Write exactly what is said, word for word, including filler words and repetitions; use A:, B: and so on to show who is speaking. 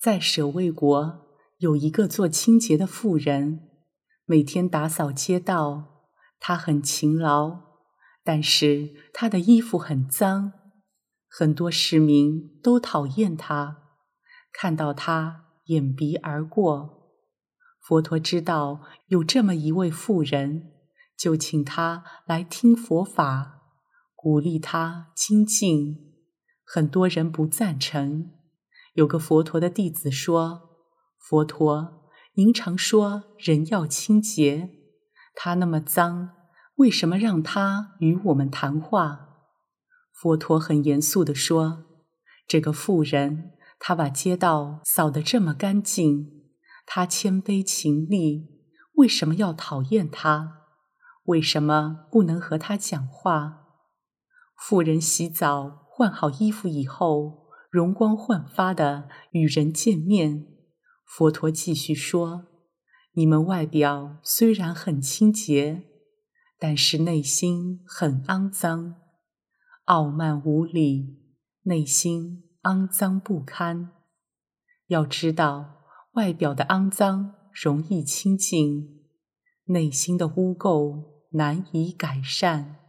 A: 在舍卫国有一个做清洁的妇人，每天打扫街道，她很勤劳，但是她的衣服很脏，很多市民都讨厌她，看到她掩鼻而过。佛陀知道有这么一位妇人，就请她来听佛法，鼓励她精进。很多人不赞成。有个佛陀的弟子说：佛陀，您常说人要清洁，他那么脏，为什么让他与我们谈话？佛陀很严肃地说：这个妇人，她把街道扫得这么干净，她谦卑勤力，为什么要讨厌她？为什么不能和她讲话？妇人洗澡换好衣服以后，容光焕发地与人见面。佛陀继续说：你们外表虽然很清洁，但是内心很肮脏，傲慢无礼，内心肮脏不堪。要知道，外表的肮脏容易清净，内心的污垢难以改善。